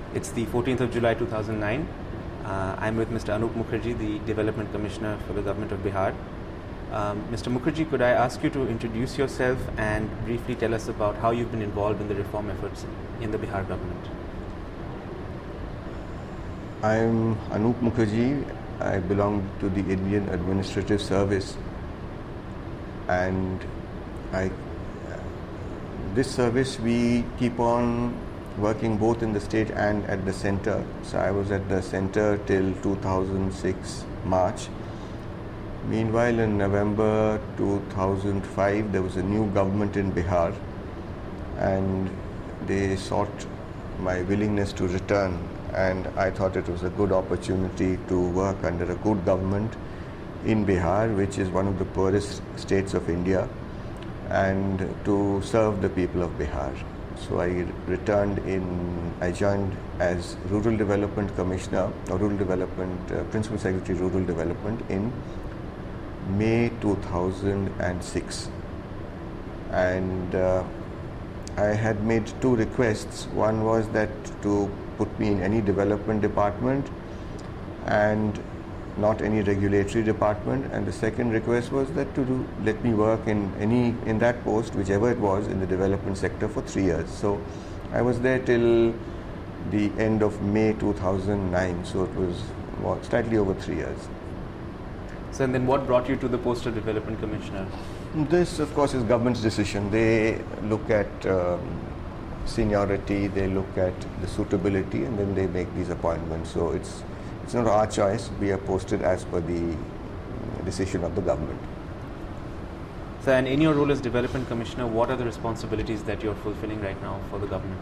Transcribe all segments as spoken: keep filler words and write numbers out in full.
It's the fourteenth of July two thousand nine. Uh, I'm with Mister Anup Mukherjee, the Development Commissioner for the Government of Bihar. Um, Mister Mukherjee, could I ask you to introduce yourself and briefly tell us about how you've been involved in the reform efforts in the Bihar government? I'm Anup Mukherjee. I belong to the Indian Administrative Service, and I, this service we keep on working both in the state and at the center. So I was at the center till two thousand six March. Meanwhile, in November two thousand five, there was a new government in Bihar, and they sought my willingness to return, and I thought it was a good opportunity to work under a good government in Bihar, which is one of the poorest states of India, and to serve the people of Bihar. So I returned in, I joined as Rural Development Commissioner, or Rural Development, uh, Principal Secretary Rural Development in May two thousand six. And uh, I had made two requests. One was that to put me in any development department and not any regulatory department, and the second request was that to do, let me work in any in that post, whichever it was, in the development sector for three years. So I was there till the end of May two thousand nine, so it was well, slightly over three years. So and then what brought you to the post of Development Commissioner? This, of course, is government's decision. They look at um, seniority, they look at the suitability, and then they make these appointments. So it's it's not our choice. We are posted as per the decision of the government. So, and in your role as Development Commissioner, what are the responsibilities that you're fulfilling right now for the government?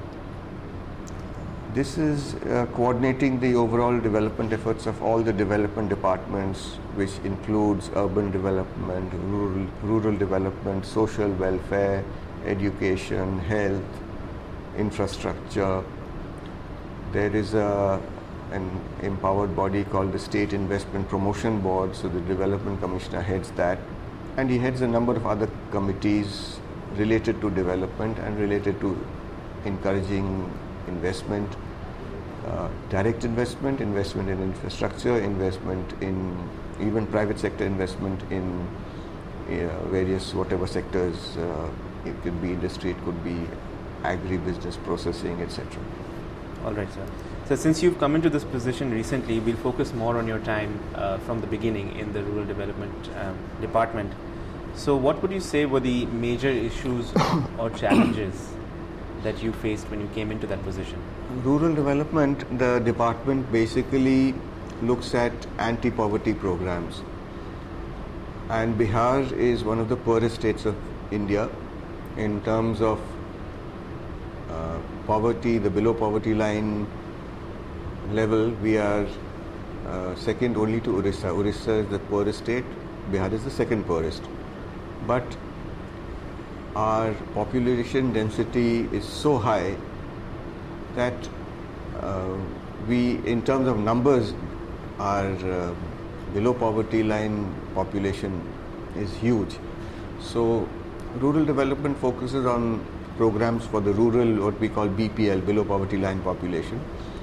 This is uh, coordinating the overall development efforts of all the development departments, which includes urban development, rural, rural development, social welfare, education, health, infrastructure. There is a, an empowered body called the State Investment Promotion Board, so the Development Commissioner heads that, and he heads a number of other committees related to development and related to encouraging investment, uh, direct investment, investment in infrastructure, investment in even private sector investment in uh, various whatever sectors. Uh, it could be industry, it could be agri-business, processing, et cetera. All right, sir. So since you've come into this position recently, we'll focus more on your time uh, from the beginning in the Rural Development um, Department. So what would you say were the major issues or challenges that you faced when you came into that position? Rural development, the department basically looks at anti-poverty programs. And Bihar is one of the poorest states of India in terms of uh, poverty, the below poverty line level. We are uh, second only to Orissa. Orissa is the poorest state, Bihar is the second poorest. But our population density is so high that uh, we, in terms of numbers, our uh, below poverty line population is huge. So rural development focuses on programs for the rural, what we call B P L, below poverty line population.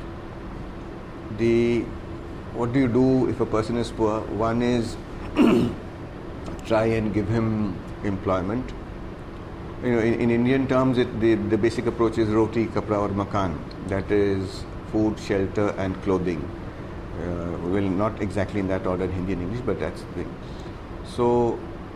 The, what do you do if a person is poor? One is try and give him employment. You know, in, in Indian terms, it, the, the basic approach is roti, kapra or makan. That is food, shelter and clothing. Uh, well, not exactly in that order in Hindi and English, but that's the thing. So,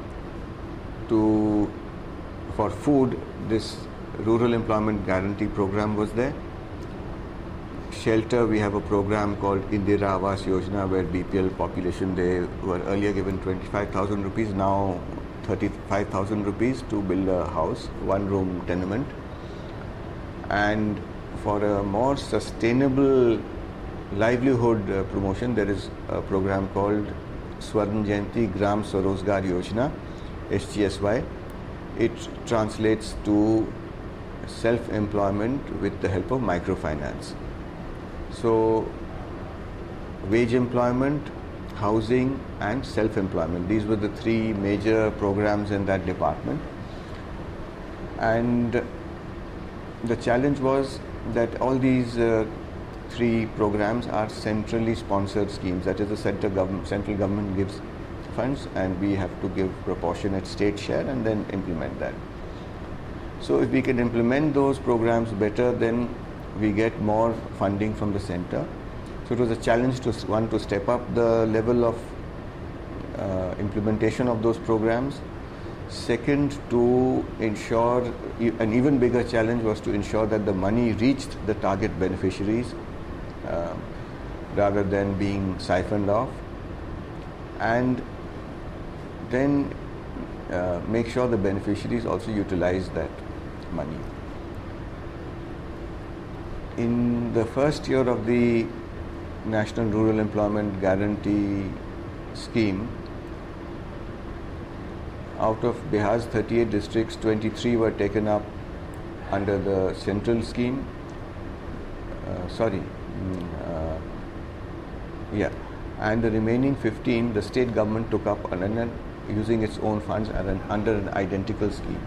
to, for food, this Rural Employment Guarantee Program was there. Shelter, we have a program called Indira Awas Yojana, where B P L population, they were earlier given twenty-five thousand rupees, now thirty-five thousand rupees to build a house, one room tenement. And for a more sustainable livelihood uh, promotion, there is a program called Swarn Jayanti Gram Swarozgar Yojana, S G S Y. It translates to self-employment with the help of microfinance. So, wage employment, housing and self-employment, these were the three major programs in that department. And the challenge was that all these uh, three programs are centrally sponsored schemes. That is, the center government, central government gives funds, and we have to give proportionate state share and then implement that. So if we can implement those programs better, then we get more funding from the center. So it was a challenge to one to step up the level of uh, implementation of those programs. Second, to ensure, an even bigger challenge was to ensure that the money reached the target beneficiaries uh, rather than being siphoned off, and then uh, make sure the beneficiaries also utilize that money. In the first year of the National Rural Employment Guarantee Scheme, out of Bihar's thirty-eight districts, twenty-three were taken up under the central scheme. Uh, sorry, uh, yeah, and the remaining fifteen, the state government took up under, using its own funds under an identical scheme.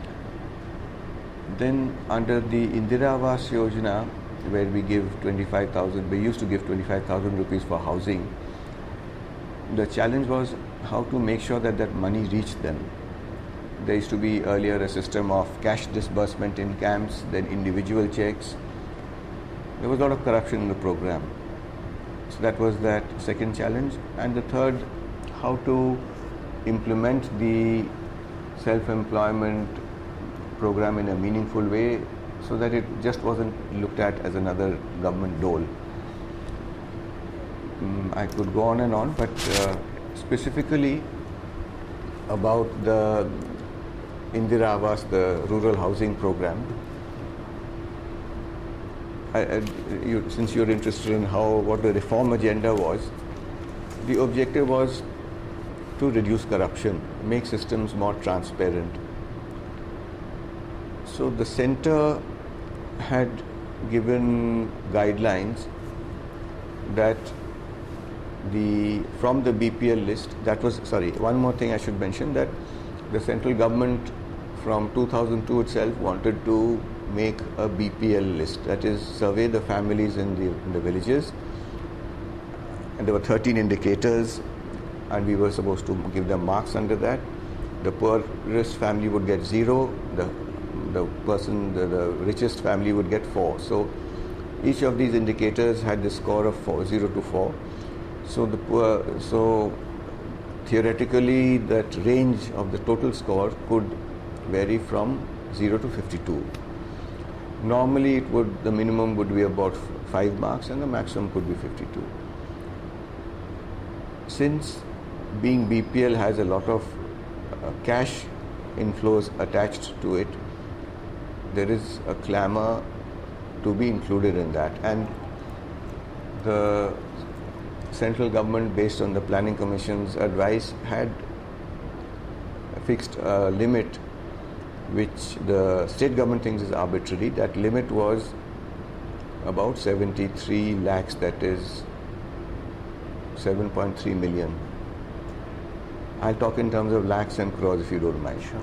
Then under the Indira Awas Yojana, where we give twenty-five thousand, we used to give twenty-five thousand rupees for housing. The challenge was how to make sure that that money reached them. There used to be earlier a system of cash disbursement in camps, then individual checks. There was a lot of corruption in the program. So that was that second challenge. And the third, how to implement the self-employment program in a meaningful way so that it just wasn't looked at as another government dole. I could go on and on, but uh, specifically about the Indira Awas, the rural housing program, I, I, you, since you're interested in how what the reform agenda was, the objective was to reduce corruption, make systems more transparent. So the center had given guidelines that the from the B P L list, that was, sorry, one more thing I should mention, that the central government from two thousand two itself wanted to make a B P L list, that is, survey the families in the, in the villages, and there were thirteen indicators, and we were supposed to give them marks under that. The poorest family would get zero, the the person, the, the richest family would get four. So each of these indicators had the score of four, zero to four. So the poor, so theoretically that range of the total score could vary from zero to fifty-two. Normally it would, the minimum would be about five marks and the maximum could be fifty-two. Since being B P L has a lot of uh, cash inflows attached to it, there is a clamor to be included in that, and the central government, based on the Planning Commission's advice, had fixed a limit which the state government thinks is arbitrary. That limit was about seventy-three lakhs, that is seven point three million. I'll talk in terms of lakhs and crores if you don't mind. Sure.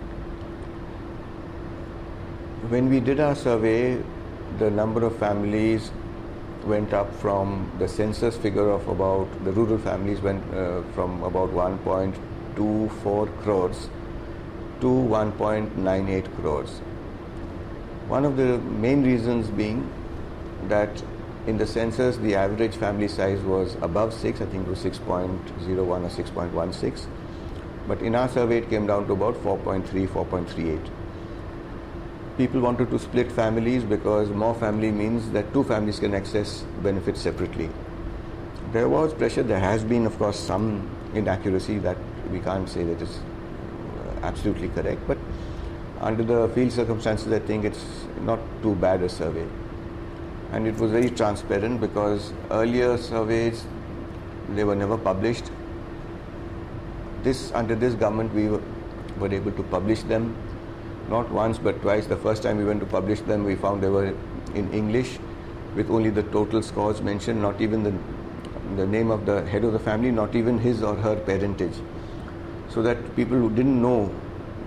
When we did our survey, the number of families went up from the census figure of about, the rural families went uh, from about one point two four crores to one point nine eight crores. One of the main reasons being that in the census the average family size was above six, I think it was six point zero one or six point one six, but in our survey it came down to about four point three, four point three eight. People wanted to split families because more family means that two families can access benefits separately. There was pressure, there has been of course some inaccuracy, that we can't say that is absolutely correct, but under the field circumstances I think it's not too bad a survey. And it was very transparent because earlier surveys, they were never published. This, under this government we were, were able to publish them. Not once but twice. The first time we went to publish them, we found they were in English with only the total scores mentioned, not even the, the name of the head of the family, not even his or her parentage. So that people who didn't know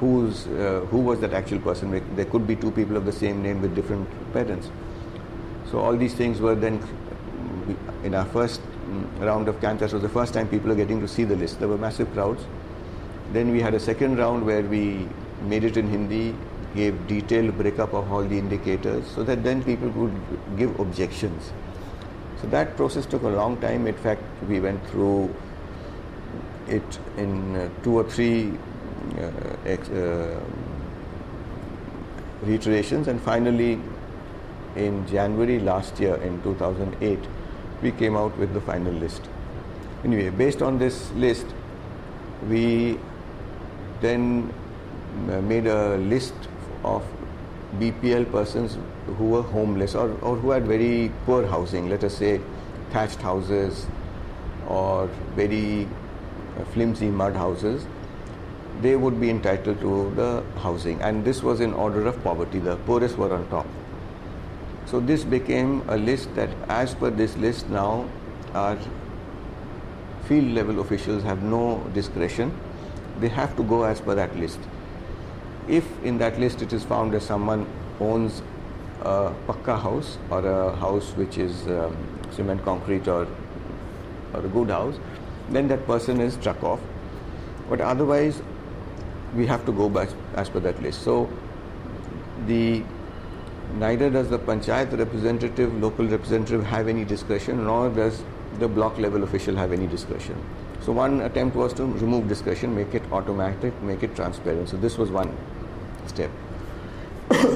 who's, uh, who was that actual person. There could be two people of the same name with different parents. So all these things were then, in our first round of canvass, was the first time people are getting to see the list. There were massive crowds. Then we had a second round where we made it in Hindi, gave detailed breakup of all the indicators, so that then people could give objections. So that process took a long time. In fact, we went through it in uh, two or three uh, ex, uh, reiterations, and finally in January last year, in two thousand eight, we came out with the final list. Anyway, based on this list, we then made a list of B P L persons who were homeless or, or who had very poor housing, let us say thatched houses or very flimsy mud houses. They would be entitled to the housing, and this was in order of poverty. The poorest were on top. So this became a list that, as per this list now, our field level officials have no discretion. They have to go as per that list. If in that list it is found that someone owns a pakka house or a house which is um, cement concrete or, or a good house, then that person is struck off. But otherwise, we have to go back as per that list. So the neither does the panchayat representative, local representative have any discretion, nor does the block level official have any discretion. So one attempt was to remove discretion, make it automatic, make it transparent. So this was one step. uh,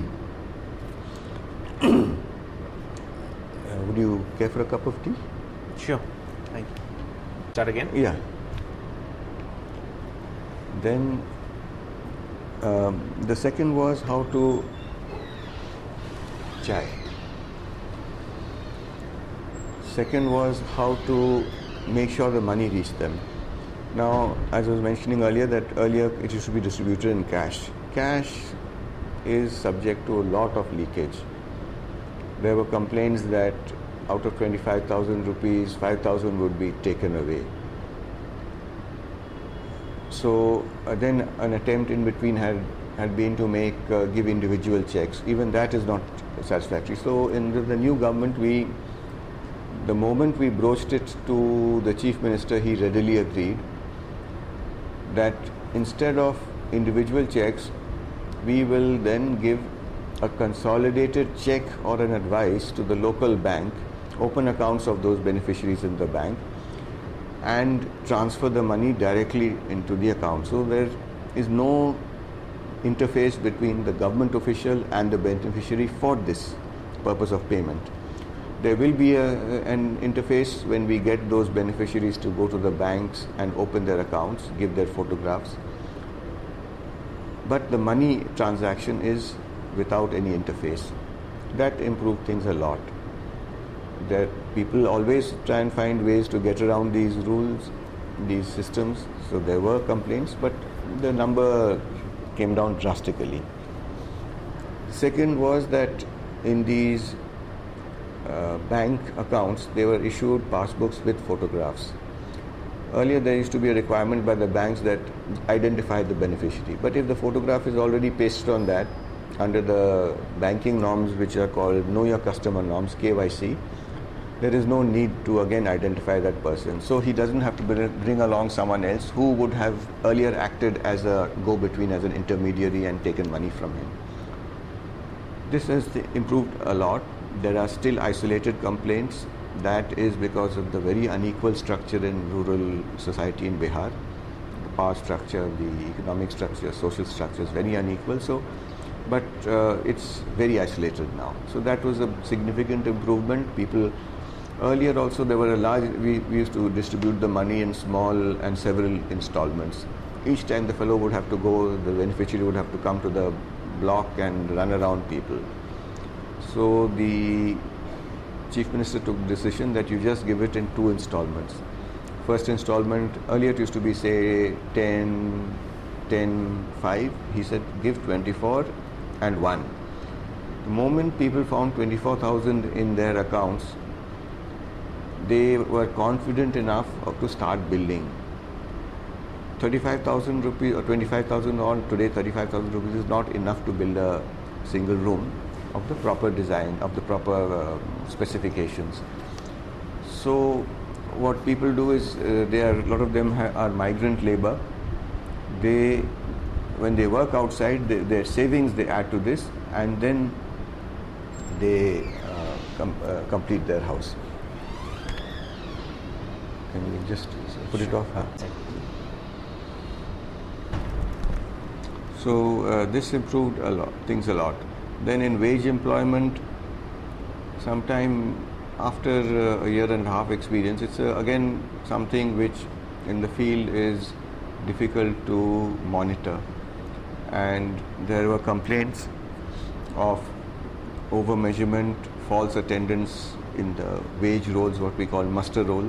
would you care for a cup of tea? Sure. Thank you. Start again? Yeah. Then um, the second was how to chai. Second was how to make sure the money reached them. Now, as I was mentioning earlier, that earlier it used to be distributed in cash. Cash is subject to a lot of leakage. There were complaints that out of twenty-five thousand rupees, five thousand would be taken away. So uh, then an attempt in between had, had been to make, uh, give individual checks. Even that is not satisfactory. So in the, the new government, we, the moment we broached it to the Chief Minister, he readily agreed that instead of individual checks, we will then give a consolidated check or an advice to the local bank, open accounts of those beneficiaries in the bank, and transfer the money directly into the account. So there is no interface between the government official and the beneficiary for this purpose of payment. There will be a, an interface when we get those beneficiaries to go to the banks and open their accounts, give their photographs. But the money transaction is without any interface. That improved things a lot. That people always try and find ways to get around these rules, these systems. So there were complaints, but the number came down drastically. Second was that in these uh, bank accounts, they were issued passbooks with photographs. Earlier there used to be a requirement by the banks that identify the beneficiary. But if the photograph is already pasted on that, under the banking norms which are called Know Your Customer norms, K Y C, there is no need to again identify that person. So he doesn't have to bring along someone else who would have earlier acted as a go-between, as an intermediary, and taken money from him. This has improved a lot. There are still isolated complaints. That is because of the very unequal structure in rural society in Bihar. The power structure, the economic structure, social structure is very unequal. So, but uh, it's very isolated now. So that was a significant improvement. People earlier also there were a large. We, we used to distribute the money in small and several installments. Each time the fellow would have to go, the beneficiary would have to come to the block and run around people. So the Chief Minister took the decision that you just give it in two installments. First installment, earlier it used to be say ten, ten, five. He said give twenty-four and one. The moment people found twenty-four thousand in their accounts, they were confident enough to start building. thirty-five thousand rupees or twenty-five thousand, or today thirty-five thousand rupees is not enough to build a single room of the proper design, of the proper uh, specifications. So what people do is, uh, they are, a lot of them ha- are migrant labor. They, when they work outside, they, their savings they add to this, and then they uh, com- uh, complete their house. Can you just put it off? Huh? So uh, this improved a lot, things a lot. Then in wage employment, sometime after uh, a year and a half experience, it's uh, again something which in the field is difficult to monitor. And there were complaints of over measurement, false attendance in the wage rolls, what we call muster rolls,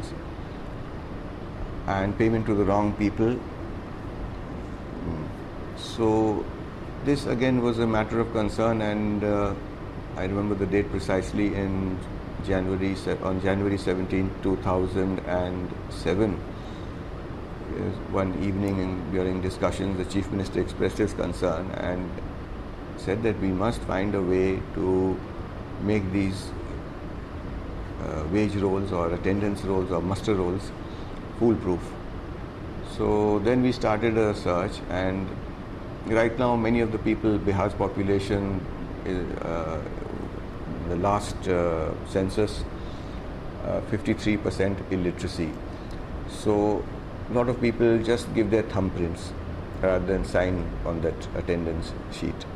and payment to the wrong people. So this again was a matter of concern, and uh, I remember the date precisely, in January on January seventeenth, two thousand seven. One evening in, during discussions, the Chief Minister expressed his concern and said that we must find a way to make these uh, wage rolls or attendance rolls or muster rolls foolproof. So then we started a search, and right now many of the people, Bihar's population, is, uh, the last uh, census, uh, fifty-three percent illiteracy. So a lot of people just give their thumbprints rather than sign on that attendance sheet.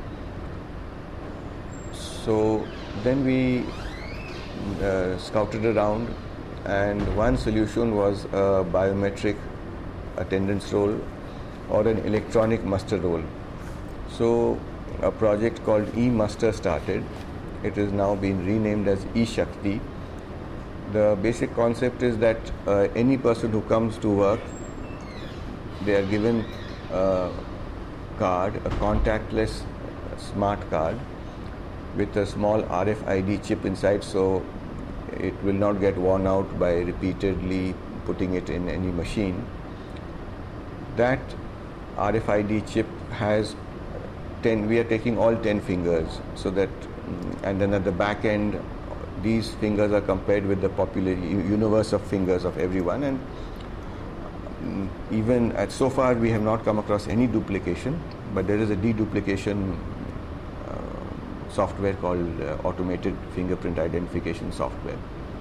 So then we uh, scouted around, and one solution was a biometric attendance roll or an electronic muster roll. So a project called eMuster started. It is now been renamed as eShakti. The basic concept is that uh, any person who comes to work, they are given a card, a contactless smart card with a small R F I D chip inside, so it will not get worn out by repeatedly putting it in any machine. That R F I D chip has ten, we are taking all ten fingers, so that, and then at the back end, these fingers are compared with the popular universe of fingers of everyone, and even at so far we have not come across any duplication, but there is a deduplication uh, software called uh, automated fingerprint identification software.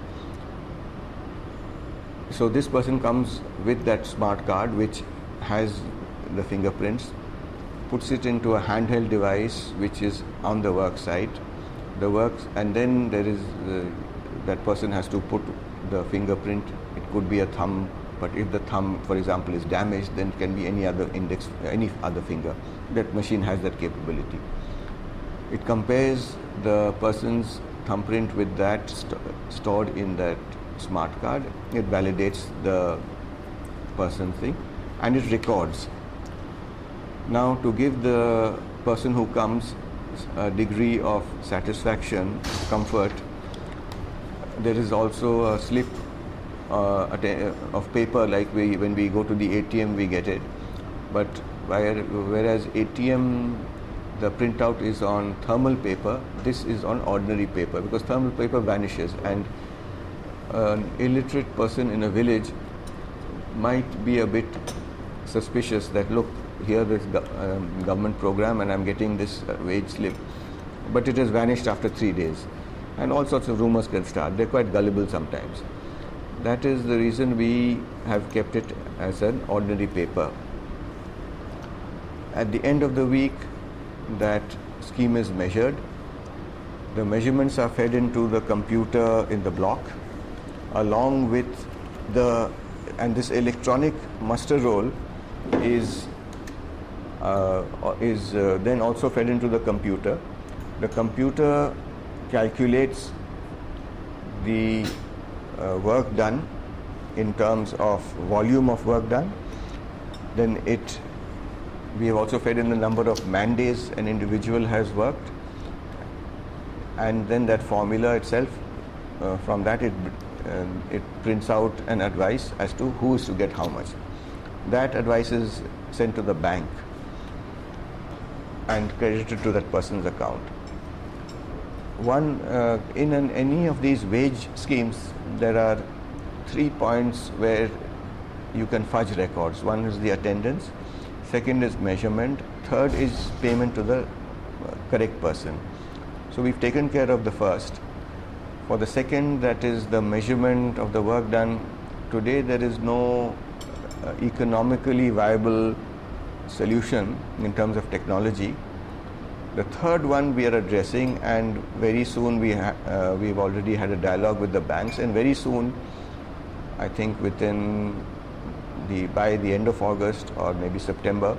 So this person comes with that smart card which has the fingerprints, puts it into a handheld device which is on the work site, the works, and then there is uh, that person has to put the fingerprint. It could be a thumb, but if the thumb, for example, is damaged, then it can be any other index, any other finger. That machine has that capability. It compares the person's thumbprint with that st- stored in that smart card. It validates the person's thing, and it records. Now, to give the person who comes a degree of satisfaction, comfort, there is also a slip uh, of paper, like we, when we go to the A T M we get it, but whereas A T M, the printout is on thermal paper, this is on ordinary paper, because thermal paper vanishes, and an illiterate person in a village might be a bit suspicious that, look, here this go- um, government program and I'm getting this uh, wage slip, but it has vanished after three days, and all sorts of rumors can start. They're quite gullible sometimes. That is the reason we have kept it as an ordinary paper. At the end of the week, that scheme is measured. The measurements are fed into the computer in the block, along with the, and this electronic muster roll is uh, is uh, then also fed into the computer. The computer calculates the uh, work done in terms of volume of work done. Then it, we have also fed in the number of man days an individual has worked, and then that formula itself, uh, from that it uh, it prints out an advice as to who is to get how much. that advice is sent to the bank and credited to that person's account. One, uh, in an, any of these wage schemes, there are three points where you can fudge records. One is the attendance, second is measurement, third is payment to the correct person. So we've taken care of the first. For the second, that is the measurement of the work done, today there is no uh, economically viable solution in terms of technology. The third one we are addressing, and very soon we ha uh, we've already had a dialogue with the banks, and very soon, I think within the by the end of August or maybe September,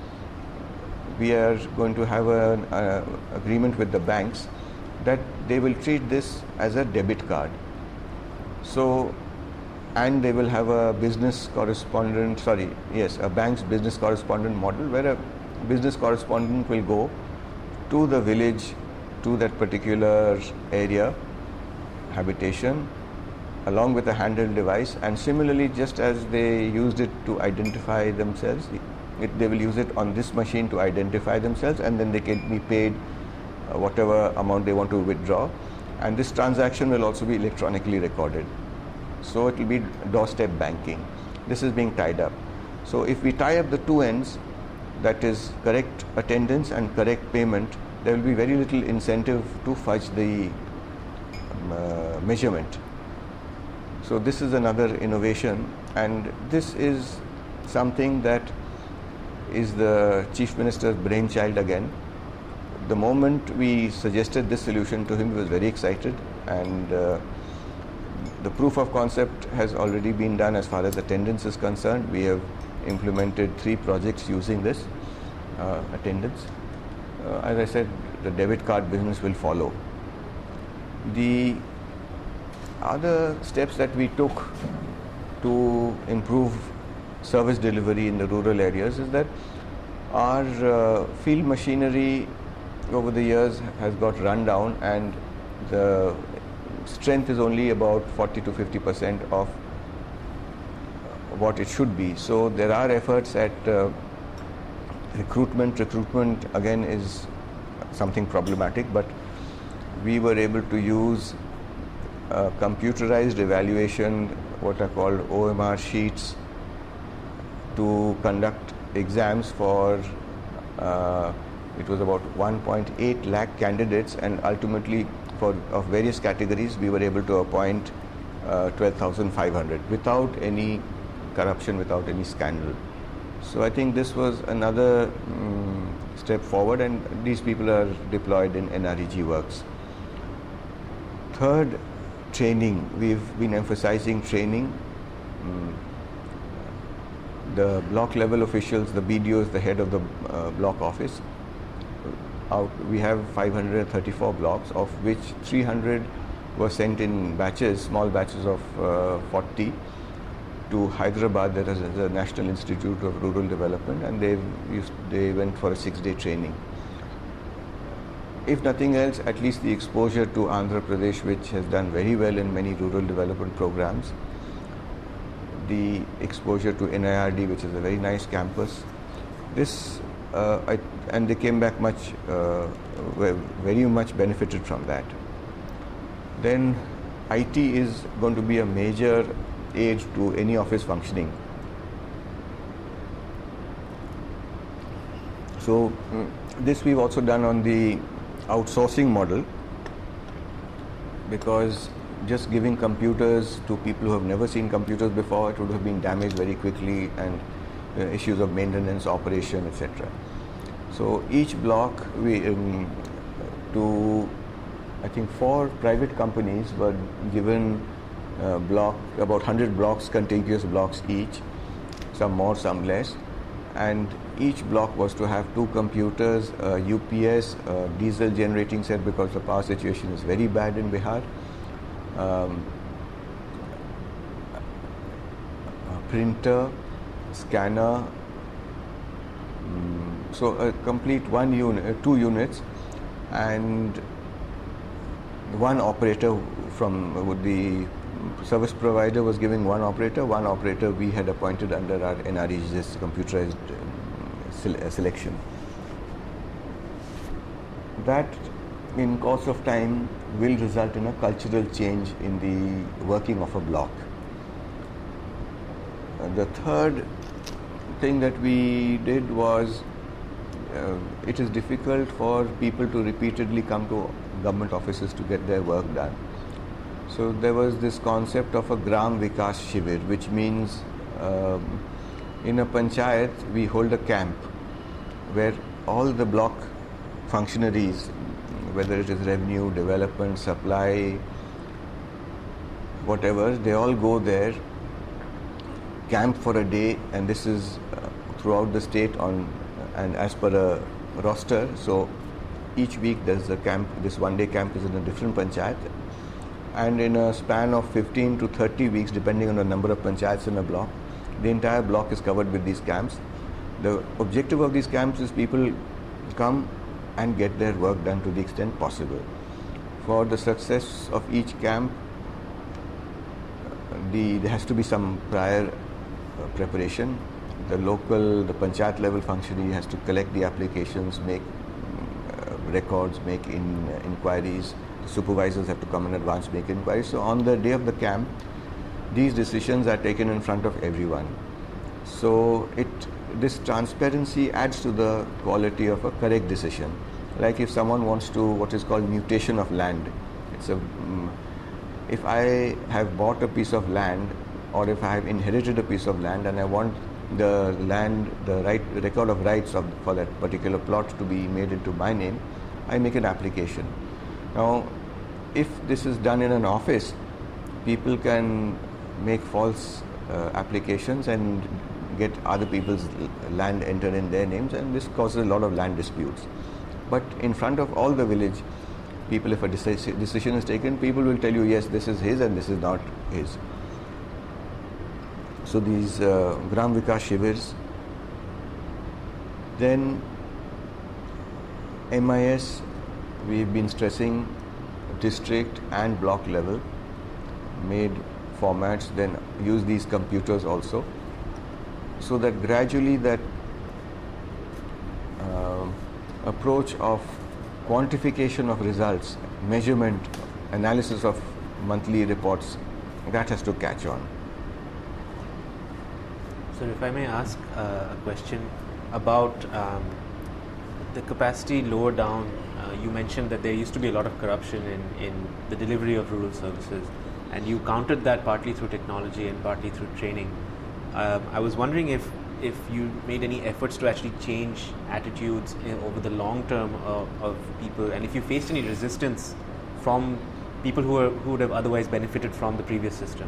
we are going to have an uh, agreement with the banks that they will treat this as a debit card. So, and they will have a business correspondent, sorry, yes, a bank's business correspondent model, where a business correspondent will go to the village, to that particular area, habitation, along with a handheld device, and similarly, just as they used it to identify themselves, it, they will use it on this machine to identify themselves, and then they can be paid uh, whatever amount they want to withdraw, and this transaction will also be electronically recorded. So it will be doorstep banking. This is being tied up. So if we tie up the two ends, that is correct attendance and correct payment, there will be very little incentive to fudge the um, uh, measurement. So this is another innovation, and this is something that is the Chief Minister's brainchild again. The moment we suggested this solution to him, he was very excited, and uh, the proof of concept has already been done as far as attendance is concerned. We have implemented three projects using this uh, attendance. Uh, as I said, the debit card business will follow. The other steps that we took to improve service delivery in the rural areas is that our uh, field machinery over the years has got run down, and the strength is only about forty to fifty percent of what it should be. So there are efforts at uh, recruitment. Recruitment again is something problematic, but we were able to use uh, computerized evaluation, what are called O M R sheets, to conduct exams for uh, it was about one point eight lakh candidates, and ultimately for of various categories we were able to appoint uh, twelve thousand five hundred without any corruption, without any scandal. So I think this was another um, step forward, and these people are deployed in N R E G works. Third, training. We've been emphasizing training. Um, the block level officials, the B D Os, the head of the uh, block office, out we have five hundred thirty-four blocks, of which three hundred were sent in batches, small batches of uh, forty, to Hyderabad. There is the National Institute of Rural Development, and they used they went for a six-day training. If nothing else, at least the exposure to Andhra Pradesh, which has done very well in many rural development programs, the exposure to N I R D, which is a very nice campus, this uh, I, and they came back much, uh, very much benefited from that. Then I T is going to be a major aid to any office functioning. So mm, this we've also done on the outsourcing model, because just giving computers to people who have never seen computers before, it would have been damaged very quickly, and uh, issues of maintenance, operation, et cetera. So each block, we um, to I think four private companies were given uh, block about one hundred blocks, contiguous blocks each, some more, some less, and each block was to have two computers, uh, U P S, uh, diesel generating set because the power situation is very bad in Bihar, um, a printer, scanner, um, so a complete one unit, two units, and one operator from would be service provider was giving one operator, one operator we had appointed under our N R E G S computerized um, sele- selection. That in course of time will result in a cultural change in the working of a block. Uh, the third thing that we did was uh, it is difficult for people to repeatedly come to government offices to get their work done. So there was this concept of a Gram Vikas Shivir, which means um, in a panchayat we hold a camp where all the block functionaries, whether it is revenue, development, supply, whatever, they all go there, camp for a day, and this is uh, throughout the state on and as per a roster. So each week there's a camp, this one day camp is in a different panchayat, and in a span of fifteen to thirty weeks, depending on the number of panchayats in a block, the entire block is covered with these camps. The objective of these camps is people come and get their work done to the extent possible. For the success of each camp, the, there has to be some prior uh, preparation. The local, the panchayat level functionary has to collect the applications, make uh, records, make in, uh, inquiries. The supervisors have to come in advance, make inquiries. So on the day of the camp, these decisions are taken in front of everyone. So it this transparency adds to the quality of a correct decision. Like if someone wants to what is called mutation of land, it's a um, if I have bought a piece of land or if I have inherited a piece of land and I want the land, the right record of rights of for that particular plot to be made into my name, I make an application. Now, if this is done in an office, people can make false uh, applications and get other people's land entered in their names, and this causes a lot of land disputes. But in front of all the village people, if a deci- decision is taken, people will tell you, yes, this is his and this is not his. So these uh, Gram Vikas Shivirs. Then M I S, we've been stressing district and block level, made formats, then use these computers also, so that gradually that uh, approach of quantification of results, measurement, analysis of monthly reports, that has to catch on. So if I may ask uh, a question about um, the capacity lower down, uh, you mentioned that there used to be a lot of corruption in, in the delivery of rural services, and you countered that partly through technology and partly through training. Um, I was wondering if, if you made any efforts to actually change attitudes in, over the long term of, of people, and if you faced any resistance from people who, are, who would have otherwise benefited from the previous system.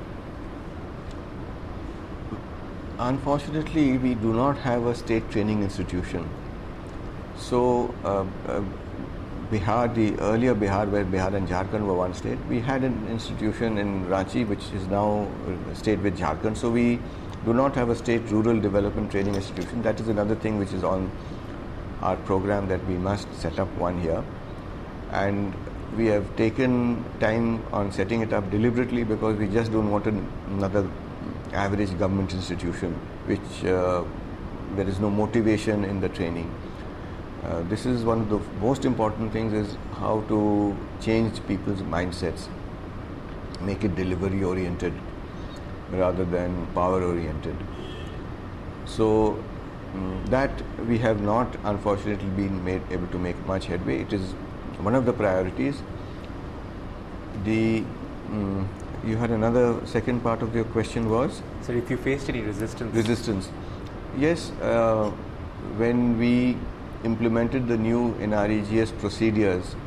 Unfortunately, we do not have a state training institution. So, uh, uh, Bihar, the earlier Bihar, where Bihar and Jharkhand were one state, we had an institution in Ranchi, which is now a state with Jharkhand. So, we do not have a state rural development training institution. That is another thing which is on our program, that we must set up one here. And we have taken time on setting it up deliberately because we just don't want an, another average government institution, which uh, there is no motivation in the training. Uh, this is one of the most important things, is how to change people's mindsets, make it delivery oriented rather than power oriented. So um, that we have not unfortunately been made able to make much headway. It is one of the priorities. The um, you had another second part of your question was? So if you faced any resistance? Resistance. Yes, uh, when we implemented the new N R E G S procedures,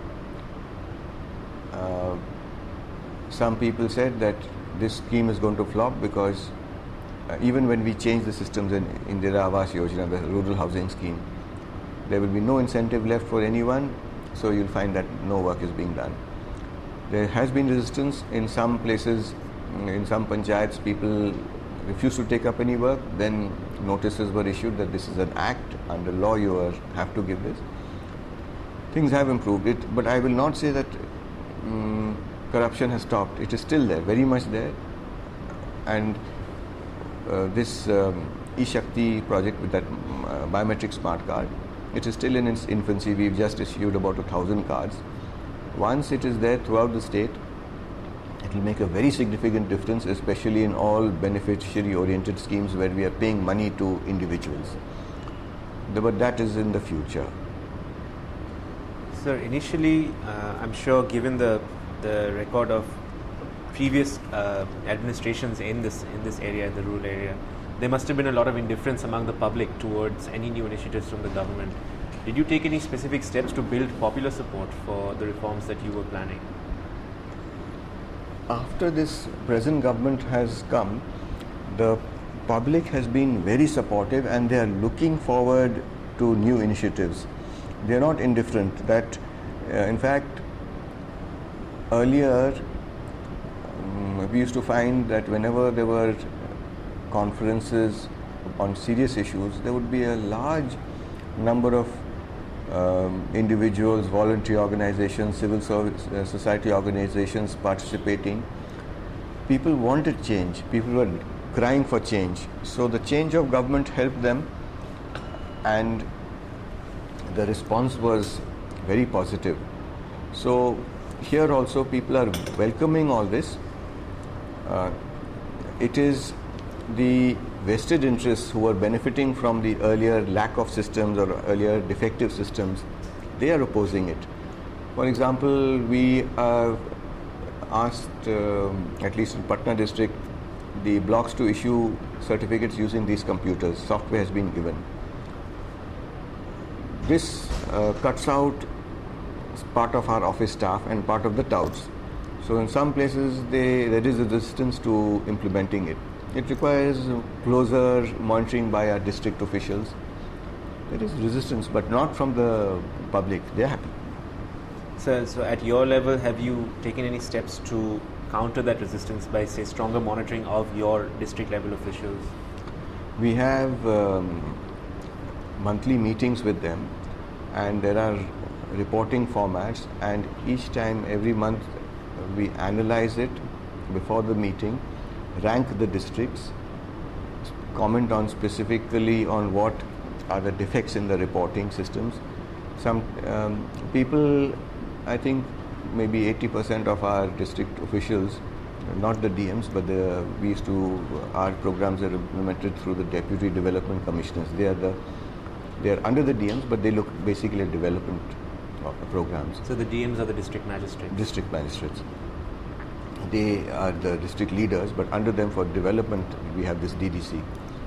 uh, some people said that this scheme is going to flop because uh, even when we change the systems in Indira Awas Yojana, the rural housing scheme, there will be no incentive left for anyone, so you'll find that no work is being done. There has been resistance in some places, in some panchayats, people refused to take up any work. Then notices were issued that this is an act, under law you are, have to give this. Things have improved, it, but I will not say that um, corruption has stopped. It is still there, very much there. And uh, this um, eShakti project with that uh, biometric smart card, it is still in its infancy. We've just issued about a thousand cards. Once it is there throughout the state, it will make a very significant difference, especially in all beneficiary-oriented schemes where we are paying money to individuals. But that is in the future. Sir, initially, uh, I'm sure given the the record of previous uh, administrations in this in this area, in the rural area, there must have been a lot of indifference among the public towards any new initiatives from the government. Did you take any specific steps to build popular support for the reforms that you were planning? After this present government has come, the public has been very supportive and they are looking forward to new initiatives. They are not indifferent. That, uh, in fact, earlier um, we used to find that whenever there were conferences on serious issues, there would be a large number of um, individuals, voluntary organizations, civil service, uh, society organizations participating. People wanted change. People were crying for change. So the change of government helped them, and the response was very positive. So here also people are welcoming all this. Uh, it is the vested interests who are benefiting from the earlier lack of systems or earlier defective systems, they are opposing it. For example, we have asked, uh, at least in Patna district, the blocks to issue certificates using these computers. Software has been given. This uh, cuts out part of our office staff and part of the touts. So in some places they, there is a resistance to implementing it. It requires closer monitoring by our district officials. There is resistance, but not from the public. They are happy. So, so at your level, have you taken any steps to counter that resistance by, say, stronger monitoring of your district level officials? We have um, monthly meetings with them, and there are reporting formats, and each time, every month, we analyze it before the meeting, rank the districts, comment on specifically on what are the defects in the reporting systems. Some um, people, I think maybe eighty percent of our district officials, not the D Ms, but the, we used to, our programs are implemented through the Deputy Development Commissioners. They are the, they are under the D Ms, but they look basically at development programs. So the D Ms are the district magistrates? District magistrates. They are the district leaders, but under them for development we have this D D C.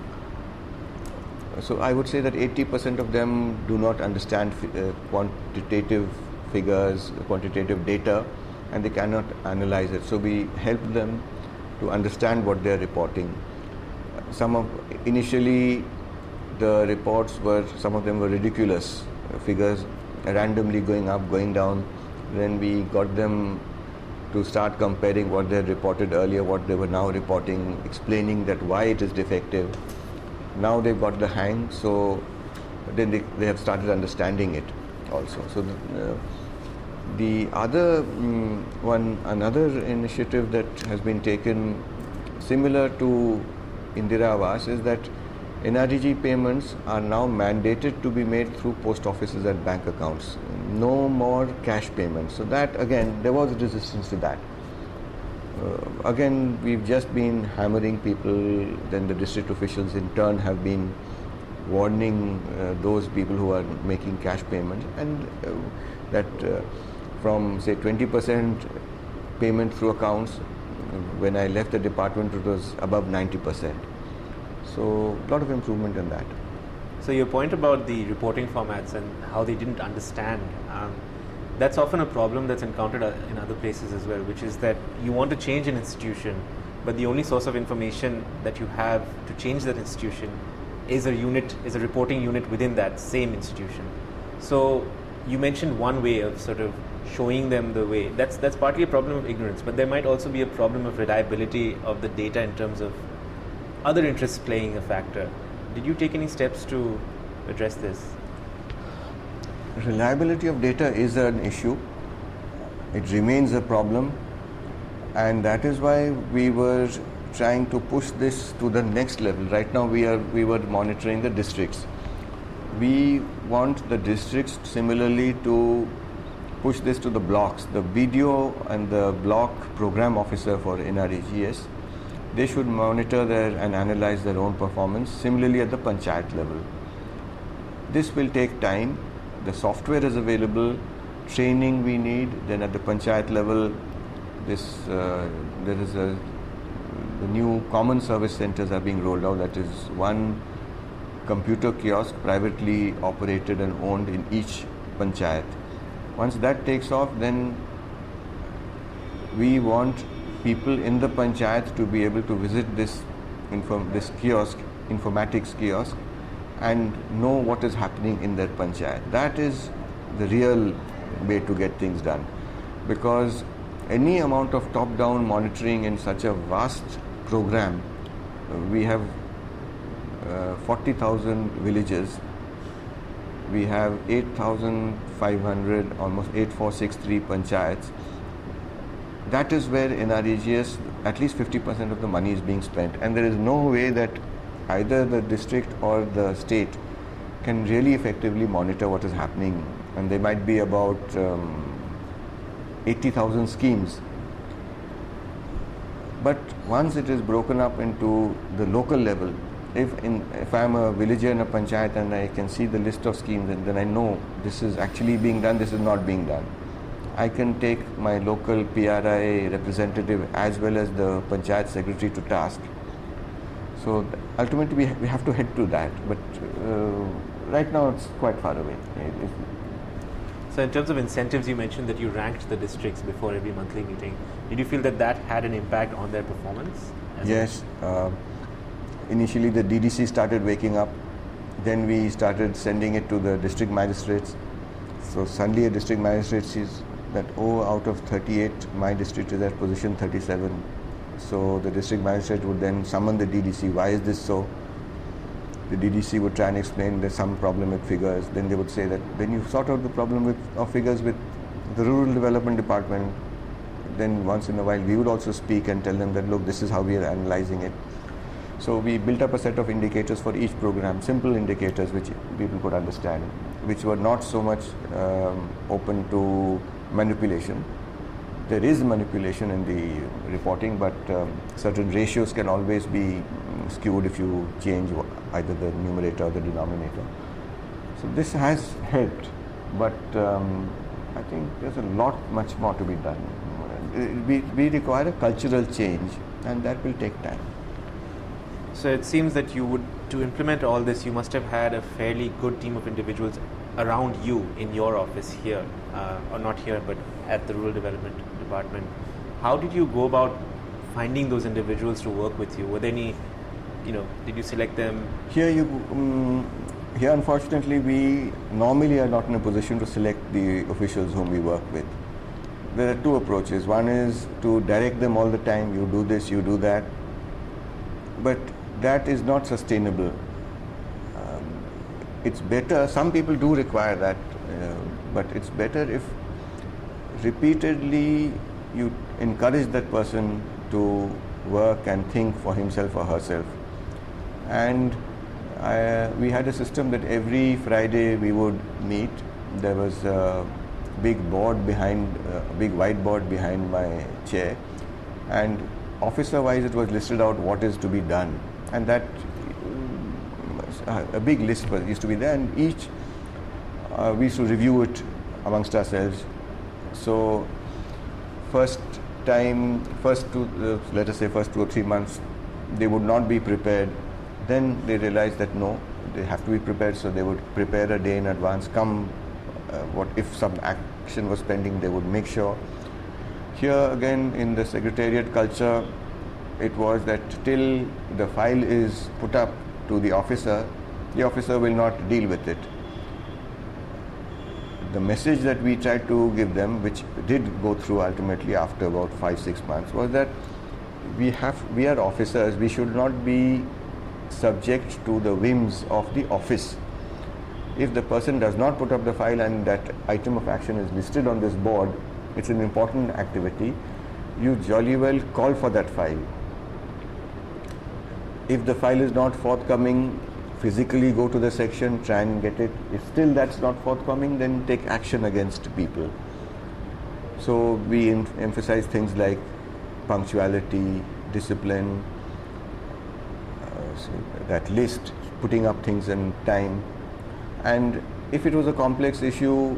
So I would say that eighty percent of them do not understand uh, quantitative figures, quantitative data, and they cannot analyze it. So we help them to understand what they are reporting. Some of, initially the reports were, some of them were ridiculous, uh, figures randomly going up, going down. Then we got them to start comparing what they had reported earlier, what they were now reporting, explaining that why it is defective. Now they've got the hang, so then they, they have started understanding it also. So the, uh, the other um, one, another initiative that has been taken similar to Indira Awas is that N R D G payments are now mandated to be made through post offices and bank accounts. No more cash payments. So that, again, there was resistance to that. Uh, again, we've just been hammering people, then the district officials in turn have been warning uh, those people who are making cash payments, and uh, that uh, from, say, twenty percent payment through accounts, when I left the department it was above ninety percent. So a lot of improvement in that. So your point about the reporting formats and how they didn't understand, um, that's often a problem that's encountered in other places as well, which is that you want to change an institution, but the only source of information that you have to change that institution is a unit, is a reporting unit within that same institution. So you mentioned one way of sort of showing them the way. That's that's partly a problem of ignorance, but there might also be a problem of reliability of the data in terms of other interests playing a factor. Did you take any steps to address this? Reliability of data is an issue. It remains a problem. and that is why we were trying to push this to the next level. Right now we are we were monitoring the districts. We want the districts similarly to push this to the blocks. The B D O and the block program officer for N R E G S, they should monitor their and analyze their own performance. Similarly at the panchayat level. This will take time. The software is available, training we need. Then at the panchayat level, this uh, there is a the new common service centers are being rolled out. That is one computer kiosk privately operated and owned in each panchayat. Once that takes off, then we want people in the panchayat to be able to visit this inform this kiosk, informatics kiosk, and know what is happening in their panchayat. That is the real way to get things done, because any amount of top-down monitoring in such a vast program, uh, we have uh, forty thousand villages, we have eight thousand five hundred, almost eight thousand four hundred sixty-three panchayats. That is where in R E G S at least fifty percent of the money is being spent, and there is no way that either the district or the state can really effectively monitor what is happening. And there might be about um, eighty thousand schemes. But once it is broken up into the local level, if in if I am a villager in a panchayat and I can see the list of schemes, and then I know this is actually being done, this is not being done, I can take my local P R I representative as well as the panchayat secretary to task. So ultimately we, ha- we have to head to that, but uh, right now it's quite far away. So in terms of incentives, you mentioned that you ranked the districts before every monthly meeting. Did you feel that that had an impact on their performance? Yes. Uh, initially the D D C started waking up. Then we started sending it to the district magistrates. So suddenly a district magistrate sees that, oh, out of thirty-eight, my district is at position thirty-seven. So the district magistrate would then summon the D D C. Why is this so? The D D C would try and explain there's some problem with figures. Then they would say that when you sort out the problem with of figures with the rural development department, then once in a while we would also speak and tell them that, look, this is how we are analyzing it. So we built up a set of indicators for each program, simple indicators which people could understand, which were not so much um, open to manipulation. There is manipulation in the reporting, but um, certain ratios can always be skewed if you change either the numerator or the denominator. So this has helped, but um, I think there's a lot much more to be done. We, we require a cultural change, and that will take time. So it seems that you would, to implement all this, you must have had a fairly good team of individuals around you in your office here, uh, or not here, but at the Rural Development Department. How did you go about finding those individuals to work with you? Were there any, you know, did you select them? Here, you, um, here unfortunately, we normally are not in a position to select the officials whom we work with. There are two approaches. One is to direct them all the time, you do this, you do that. But that is not sustainable. Um, it's better, some people do require that, uh, but it's better if repeatedly you encourage that person to work and think for himself or herself. And I, we had a system that every Friday we would meet. There was a big board behind, a big whiteboard behind my chair, and officer-wise it was listed out what is to be done, and that uh, a big list was, used to be there, and each uh, we used to review it amongst ourselves. So first time, first two, uh, let us say first two or three months, they would not be prepared. Then they realized that no, they have to be prepared, so they would prepare a day in advance. Come, uh, what if some action was pending, they would make sure. Here again in the secretariat culture, it was that till the file is put up to the officer, the officer will not deal with it. The message that we tried to give them, which did go through ultimately after about five, six months, was that we have, we are officers, we should not be subject to the whims of the office. If the person does not put up the file and that item of action is listed on this board, it's an important activity, you jolly well call for that file. If the file is not forthcoming, physically go to the section, try and get it. If still that's not forthcoming, then take action against people. So we em- emphasize things like punctuality, discipline, uh, so that list, putting up things in time. And if it was a complex issue,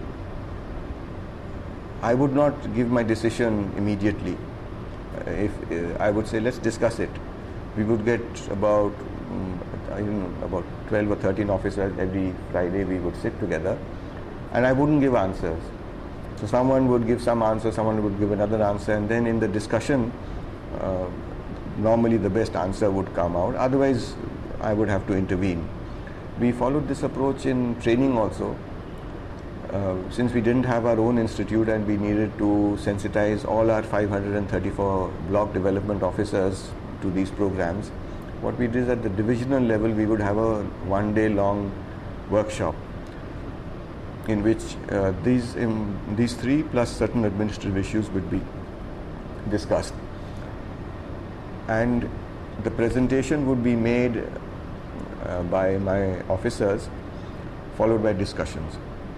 I would not give my decision immediately. Uh, if uh, I would say, let's discuss it. We would get about um, I don't know, about twelve or thirteen officers every Friday. We would sit together, and I wouldn't give answers. So someone would give some answer, someone would give another answer, and then in the discussion, uh, normally the best answer would come out. Otherwise, I would have to intervene. We followed this approach in training also. Uh, since we didn't have our own institute and we needed to sensitize all our five hundred thirty-four block development officers to these programs, what we did is at the divisional level, we would have a one day long workshop in which uh, these um, these three plus certain administrative issues would be discussed, and the presentation would be made uh, by my officers, followed by discussions.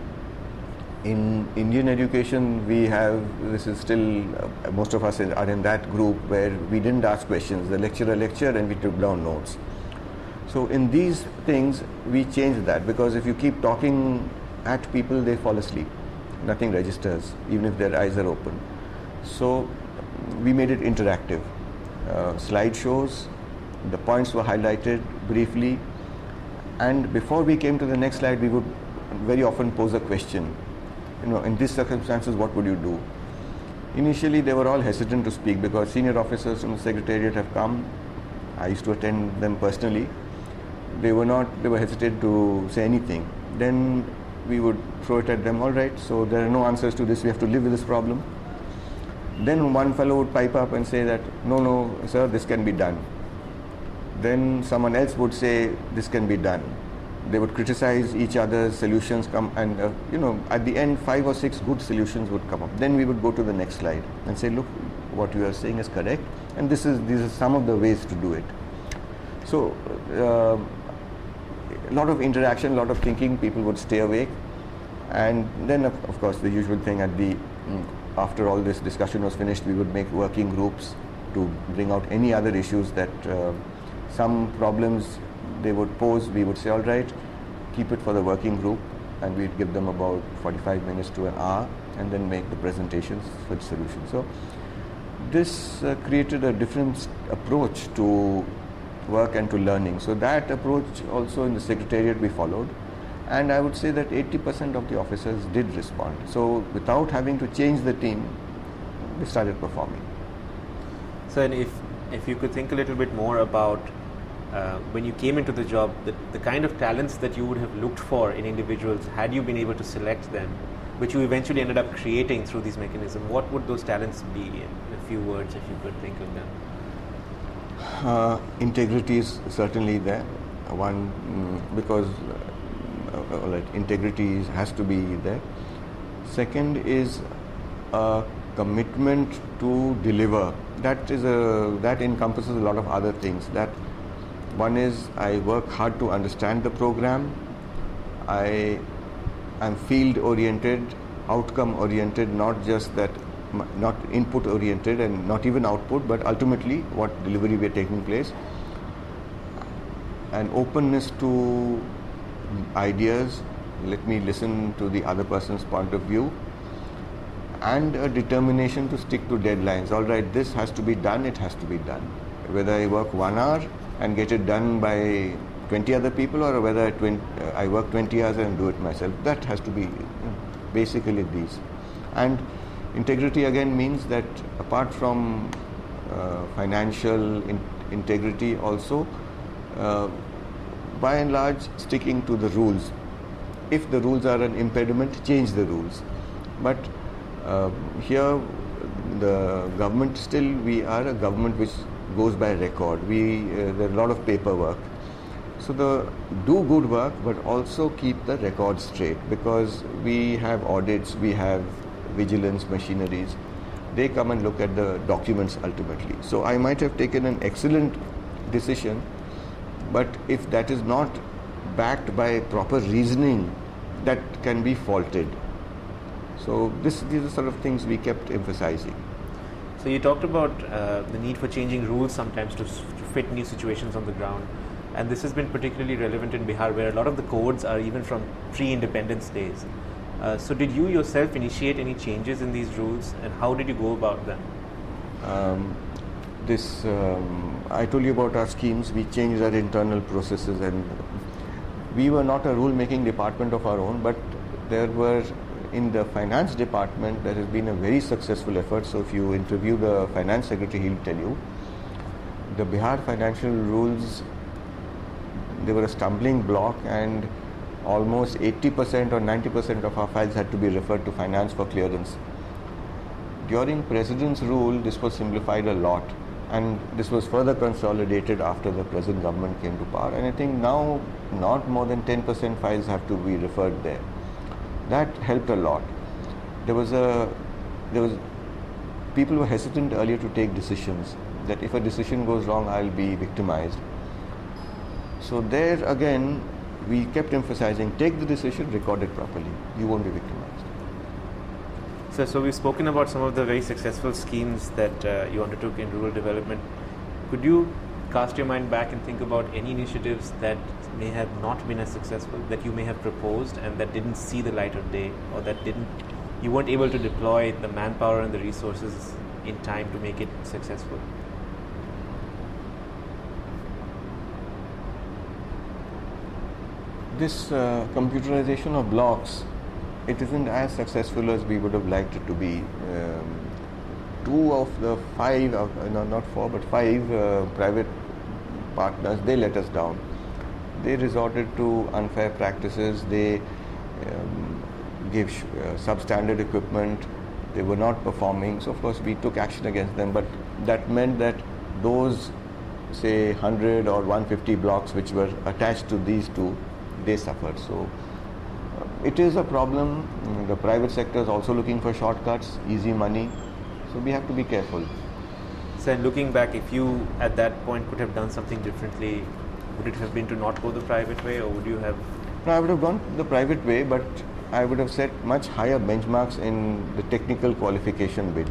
In Indian education, we have, this is still, uh, most of us are in that group where we didn't ask questions. The lecturer lectured and we took down notes. So in these things, we changed that, because if you keep talking at people, they fall asleep. Nothing registers, even if their eyes are open. So we made it interactive. Uh, slideshows, the points were highlighted briefly, and before we came to the next slide, we would very often pose a question. You know, in these circumstances, what would you do? Initially, they were all hesitant to speak because senior officers from the Secretariat have come. I used to attend them personally. They were not, they were hesitant to say anything. Then we would throw it at them, all right, so there are no answers to this, we have to live with this problem. Then one fellow would pipe up and say that, no, no, sir, this can be done. Then someone else would say, this can be done. They would criticize each other's solutions, come and uh, you know, at the end, five or six good solutions would come up. Then we would go to the next slide and say, look, what you are saying is correct, and this is these are some of the ways to do it. So uh, a lot of interaction, a lot of thinking. People would stay awake, and then of, of course the usual thing at the mm, after all this discussion was finished, we would make working groups to bring out any other issues that uh, some problems they would pose. We would say, all right, keep it for the working group, and we'd give them about forty-five minutes to an hour and then make the presentations for the solution. So this uh, created a different approach to work and to learning. So that approach also in the Secretariat we followed, and I would say that eighty percent of the officers did respond. So without having to change the team, we started performing. So and if, if you could think a little bit more about Uh, when you came into the job, the, the kind of talents that you would have looked for in individuals, had you been able to select them, which you eventually ended up creating through these mechanisms, what would those talents be in a few words, if you could think of them? Uh, integrity is certainly there. One, mm, because uh, uh, like integrity is, has to be there. Second is a commitment to deliver. That is a that encompasses a lot of other things. That one is, I work hard to understand the program. I am field oriented, outcome oriented, not just that, not input oriented and not even output, but ultimately what delivery we are taking place. An openness to ideas, let me listen to the other person's point of view, and a determination to stick to deadlines. All right, this has to be done, it has to be done. Whether I work one hour and get it done by twenty other people, or whether I, twenty, uh, I work twenty hours and do it myself, that has to be you know, basically these. And integrity again means that apart from uh, financial in- integrity also, uh, by and large sticking to the rules. If the rules are an impediment, change the rules. But uh, here the government, still we are a government which goes by record. We uh, there are a lot of paperwork. So the do good work, but also keep the record straight, because we have audits, we have vigilance machineries. They come and look at the documents ultimately. So I might have taken an excellent decision, but if that is not backed by proper reasoning, that can be faulted. So this, these are sort of things we kept emphasizing. So you talked about uh, the need for changing rules sometimes to, to fit new situations on the ground, and this has been particularly relevant in Bihar, where a lot of the codes are even from pre-independence days. Uh, so did you yourself initiate any changes in these rules, and how did you go about them? Um, this, um, I told you about our schemes. We changed our internal processes, and we were not a rule-making department of our own, but there were, in the finance department, there has been a very successful effort. So if you interview the finance secretary, he'll tell you, the Bihar financial rules, they were a stumbling block, and almost eighty percent or ninety percent of our files had to be referred to finance for clearance. During President's rule, this was simplified a lot, and this was further consolidated after the present government came to power, and I think now not more than ten percent files have to be referred there. That helped a lot. There was a, there was, people were hesitant earlier to take decisions, that if a decision goes wrong, I'll be victimized. So there again, we kept emphasizing, take the decision, record it properly. You won't be victimized. So, so we've spoken about some of the very successful schemes that uh, you undertook in rural development. Could you cast your mind back and think about any initiatives that may have not been as successful, that you may have proposed and that didn't see the light of day, or that didn't, you weren't able to deploy the manpower and the resources in time to make it successful? This uh, computerization of blocks, it isn't as successful as we would have liked it to be. Um, two of the five, uh, no, not four, but five uh, private partners, they let us down. They resorted to unfair practices. They um, gave sh- uh, substandard equipment. They were not performing. So of course we took action against them, but that meant that those, say, one hundred or one hundred fifty blocks which were attached to these two, they suffered. So uh, it is a problem. Mm, the private sector is also looking for shortcuts, easy money. So we have to be careful. So looking back, if you at that point could have done something differently, would it have been to not go the private way, or would you have? No, I would have gone the private way, but I would have set much higher benchmarks in the technical qualification bid.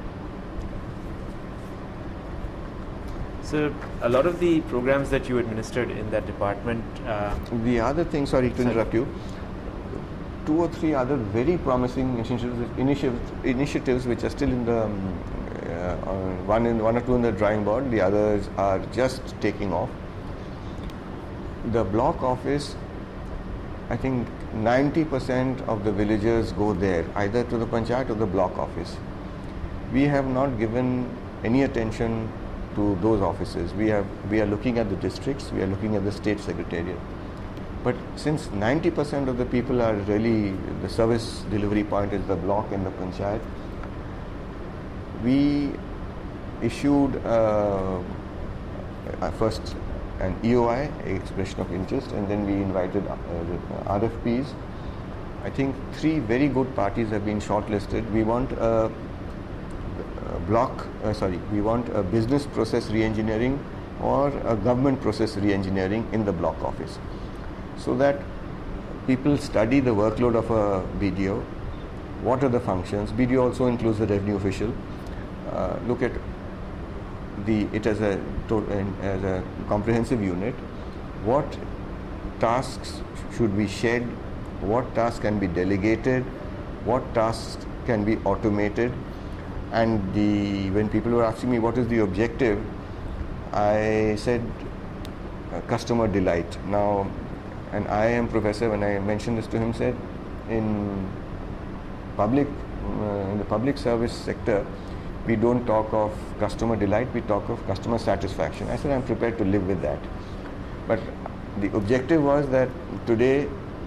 So a lot of the programs that you administered in that department. Uh, the other thing, sorry to sorry. interrupt you, two or three other very promising initiatives, initiatives, initiatives which are still in the um, uh, one in one or two in the drawing board. The others are just taking off. The block office, I think ninety percent of the villagers go there, either to the panchayat or the block office. We have not given any attention to those offices. We have we are looking at the districts, we are looking at the state secretariat. But since ninety percent of the people are really, the service delivery point is the block and the panchayat, we issued uh, uh, first an E O I, expression of interest, and then we invited uh, R F Ps. I think three very good parties have been shortlisted. We want a, a block, uh, sorry, we want a business process re-engineering or a government process re-engineering in the block office, so that people study the workload of a B D O, what are the functions. B D O also includes the revenue official. Uh, look at the it as a as a comprehensive unit. What tasks should be shared? What tasks can be delegated? What tasks can be automated? And the when people were asking me what is the objective, I said uh, customer delight. Now, an I I M professor, when I mentioned this to him, said in public uh, in the public service sector, we don't talk of customer delight, we talk of customer satisfaction. I said I'm prepared to live with that. But the objective was that today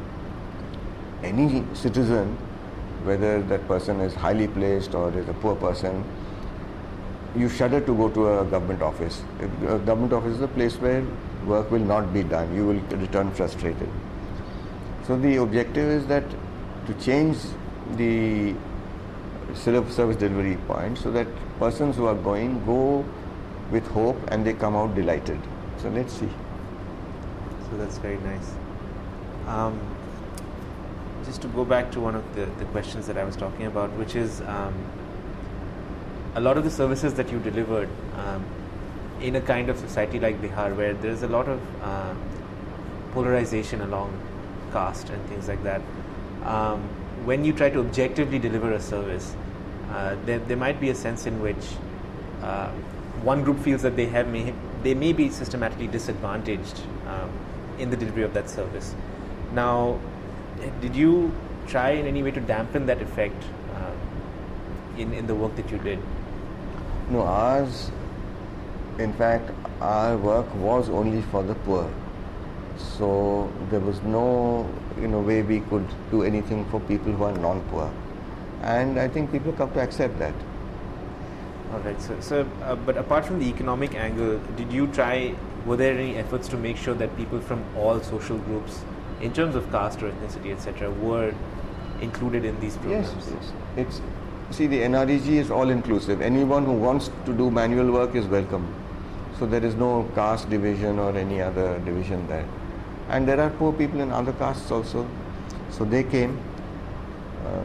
any citizen, whether that person is highly placed or is a poor person, you shudder to go to a government office. A government office is a place where work will not be done. You will return frustrated. So the objective is that to change the service delivery point, so that persons who are going go with hope and they come out delighted. So let's see. So that's very nice. Um, just to go back to one of the, the questions that I was talking about, which is um, a lot of the services that you delivered um, in a kind of society like Bihar, where there's a lot of uh, polarization along caste and things like that. Um, when you try to objectively deliver a service, uh, there, there might be a sense in which uh, one group feels that they have may, they may be systematically disadvantaged um, in the delivery of that service. Now, did you try in any way to dampen that effect uh, in, in the work that you did? No, ours, in fact, our work was only for the poor. So there was no, you know, way we could do anything for people who are non-poor. And I think people come to accept that. All right. So, so uh, but apart from the economic angle, did you try, were there any efforts to make sure that people from all social groups, in terms of caste or ethnicity, et cetera, were included in these programs? Yes, yes. It's, see, the N R E G is all-inclusive. Anyone who wants to do manual work is welcome. So there is no caste division or any other division there. And there are poor people in other castes also. So they came. Uh,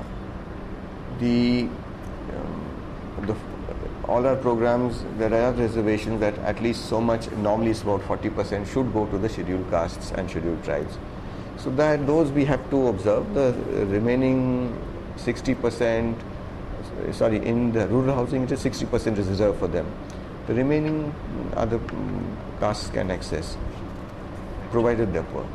the, um, the all our programs, there are reservations that at least so much, normally it's about forty percent, should go to the scheduled castes and scheduled tribes. So that those we have to observe. The remaining sixty percent, sorry, in the rural housing it is sixty percent is reserved for them. The remaining other castes can access, provided they're poor.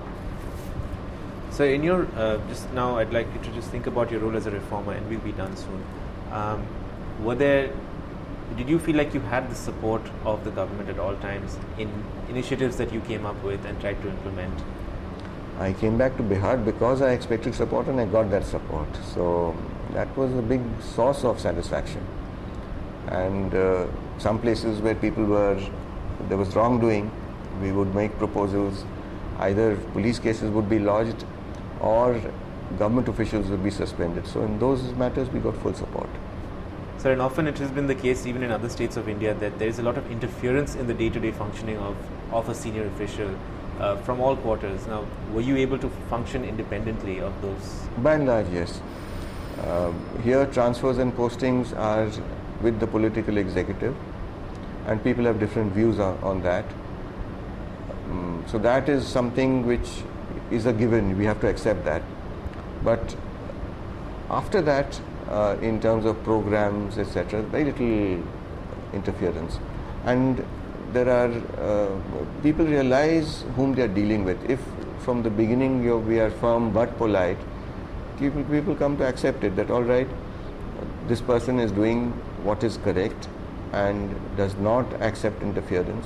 So in your, uh, just now I'd like you to just think about your role as a reformer, and we'll be done soon. Um, were there, did you feel like you had the support of the government at all times in initiatives that you came up with and tried to implement? I came back to Bihar because I expected support and I got that support. So that was a big source of satisfaction. And uh, some places where people were, there was wrongdoing, we would make proposals, either police cases would be lodged or government officials would be suspended. So in those matters we got full support. Sir, and often it has been the case even in other states of India that there is a lot of interference in the day-to-day functioning of, of a senior official uh, from all quarters. Now, were you able to function independently of those? By and large, yes. Uh, here transfers and postings are with the political executive, and people have different views on, on that. Um, so that is something which is a given, we have to accept that. But after that, uh, in terms of programs, et cetera, very little interference. And there are, uh, people realize whom they are dealing with. If from the beginning you're, we are firm but polite, people, people come to accept it, that all right, this person is doing what is correct and does not accept interference.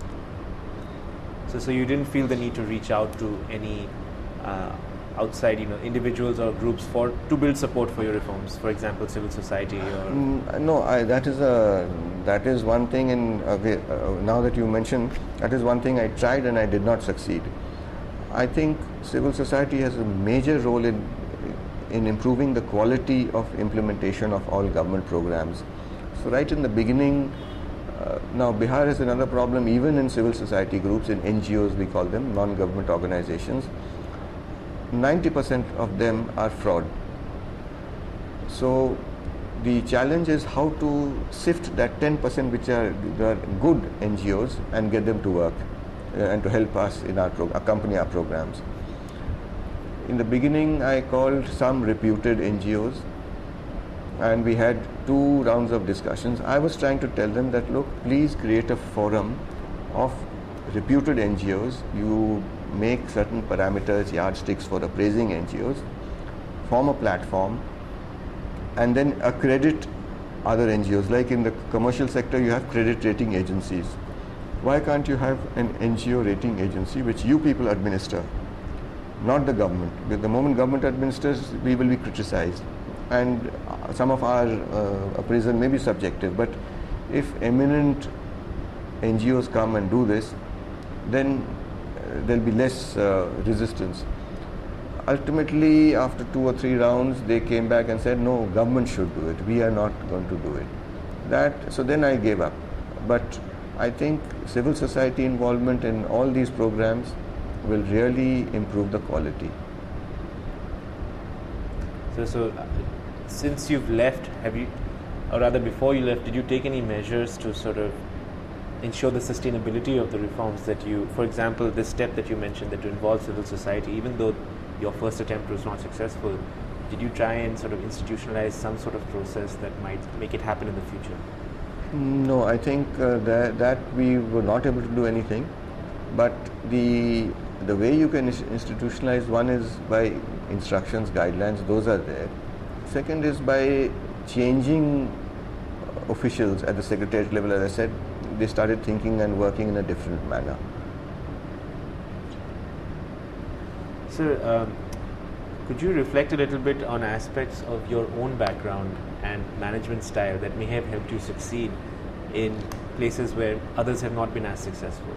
So, so you didn't feel the need to reach out to any uh, outside, you know, individuals or groups for to build support for your reforms, for example, civil society or? Mm, no, I, that is a that is one thing. In okay, uh, now that you mention, that is one thing I tried and I did not succeed. I think civil society has a major role in in improving the quality of implementation of all government programs. So right in the beginning, uh, now Bihar has another problem even in civil society groups, in N G Os we call them, non-government organizations. ninety percent of them are fraud. So the challenge is how to sift that ten percent which are, are good N G Os and get them to work uh, and to help us in our pro- accompany our programs. In the beginning, I called some reputed N G Os and we had two rounds of discussions. I was trying to tell them that, look, please create a forum of reputed N G Os. You make certain parameters, yardsticks for appraising N G Os, form a platform, and then accredit other N G Os. Like in the commercial sector, you have credit rating agencies. Why can't you have an N G O rating agency which you people administer? Not the government. Because the moment government administers, we will be criticized. And some of our uh, appraisal may be subjective, but if eminent N G Os come and do this, then uh, there will be less uh, resistance. ultimately, after two or three rounds, they came back and said, no, government should do it. We are not going to do it. That, so then I gave up. But I think civil society involvement in all these programs will really improve the quality. So, so uh, since you've left, have you, or rather before you left, did you take any measures to sort of ensure the sustainability of the reforms that you, for example, this step that you mentioned that to involve civil society, even though your first attempt was not successful, did you try and sort of institutionalize some sort of process that might make it happen in the future? No, I think uh, that, that we were not able to do anything, but the the way you can institutionalize, one is by instructions, guidelines, those are there. Second is by changing officials at the secretariat level. As I said, they started thinking and working in a different manner. Sir, um, could you reflect a little bit on aspects of your own background and management style that may have helped you succeed in places where others have not been as successful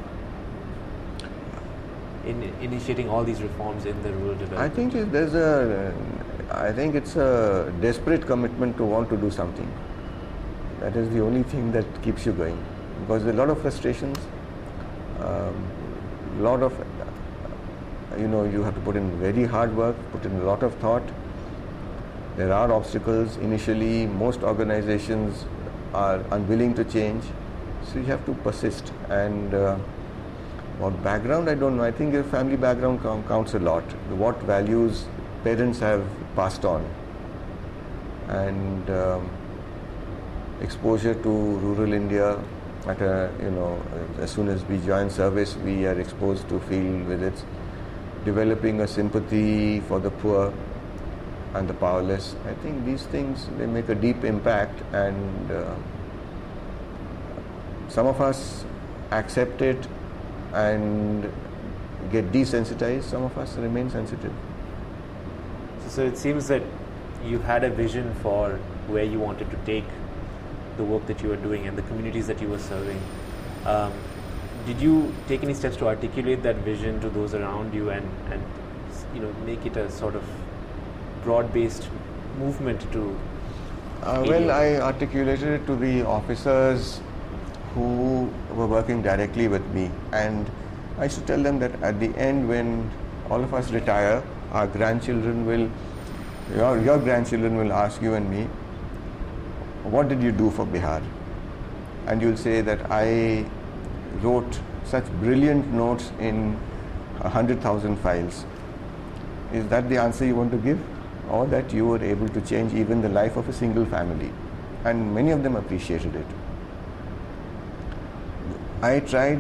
in initiating all these reforms in the rural development? I think it- there's a, I think it's a desperate commitment to want to do something. That is the only thing that keeps you going, because there are a lot of frustrations, a um, lot of, you know, you have to put in very hard work, put in a lot of thought. There are obstacles initially. Most organizations are unwilling to change, so you have to persist. And uh, about background, I don't know. I think your family background count, counts a lot. What values parents have passed on, and um, exposure to rural India. At a, you know, as soon as we join service, we are exposed to field visits, developing a sympathy for the poor and the powerless. I think these things, they make a deep impact, and uh, some of us accept it and get desensitized, some of us remain sensitive. So, so it seems that you had a vision for where you wanted to take the work that you were doing and the communities that you were serving. Um, did you take any steps to articulate that vision to those around you and, and you know, make it a sort of broad-based movement to? Uh, well, I articulated it to the officers who were working directly with me, and I used to tell them that at the end, when all of us retire, our grandchildren will, your, your grandchildren will ask you and me, what did you do for Bihar? And you'll say that I wrote such brilliant notes in a hundred thousand files. Is that the answer you want to give? Or that you were able to change even the life of a single family? And many of them appreciated it. I tried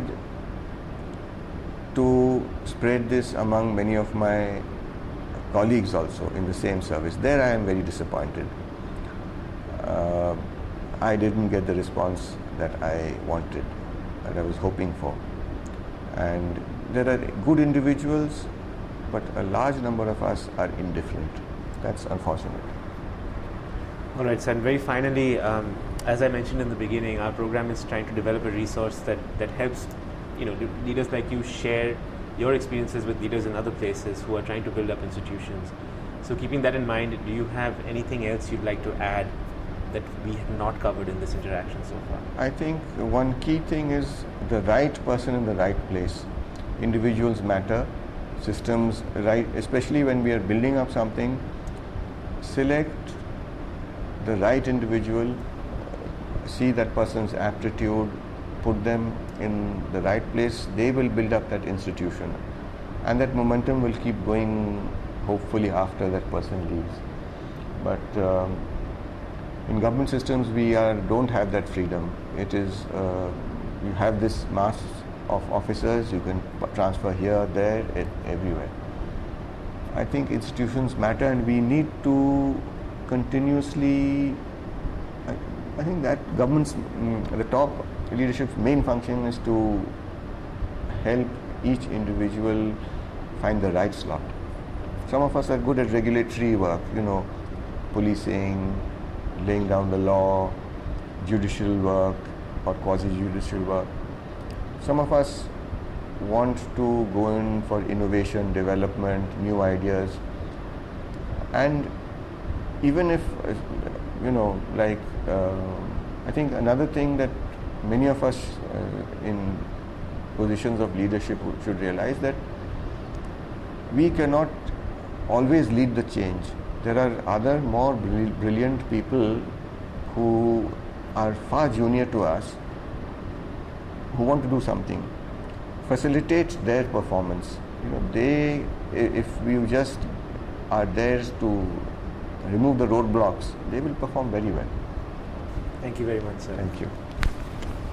to spread this among many of my colleagues also in the same service. There I am very disappointed. Uh, I didn't get the response that I wanted, that I was hoping for. And there are good individuals, but a large number of us are indifferent. That's unfortunate. All right, so and very finally, um, as I mentioned in the beginning, our program is trying to develop a resource that, that helps, you know, leaders like you share your experiences with leaders in other places who are trying to build up institutions. So keeping that in mind, do you have anything else you'd like to add that we have not covered in this interaction so far? I think one key thing is the right person in the right place. Individuals matter, systems, right, especially when we are building up something, select the right individual, see that person's aptitude, put them in the right place, they will build up that institution. And that momentum will keep going, hopefully, after that person leaves. But um, in government systems, we are, don't have that freedom. It is, uh, you have this mass of officers, you can transfer here, there, it, everywhere. I think institutions matter, and we need to continuously, I, I think that government's, mm, the top leadership's main function is to help each individual find the right slot. Some of us are good at regulatory work, you know, policing, laying down the law, judicial work or quasi-judicial work. Some of us want to go in for innovation, development, new ideas. And even if, uh, you know, like, uh, I think another thing that many of us uh, in positions of leadership should realize, that we cannot always lead the change. There are other more brilliant people who are far junior to us, who want to do something. Facilitate their performance. You know, they, if we just are there to remove the roadblocks, they will perform very well. Thank you very much, sir. Thank you.